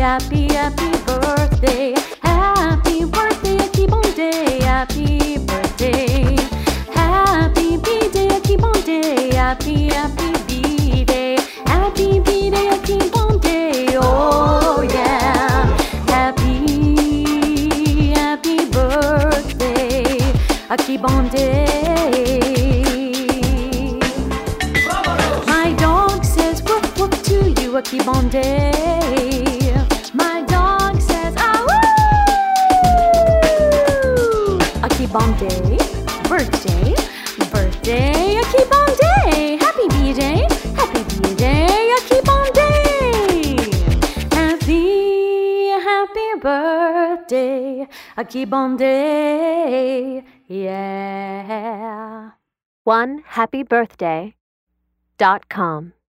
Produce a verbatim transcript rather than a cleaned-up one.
happy, happy birthday. Happy birthday, happy birthday, happy birthday. Happy B-day, happy birthday, happy, happy B-day. Happy B-day, happy birthday, oh yeah. Happy, happy birthday, happy birthday. My dog says woof woof to you, a keep on day. My dog says ah woo. A keep on day, birthday, birthday, a keep on day. Happy B-day, happy B-day, a keep on day. Happy, happy birthday, a keep on day, yeah. one happy birthday dot com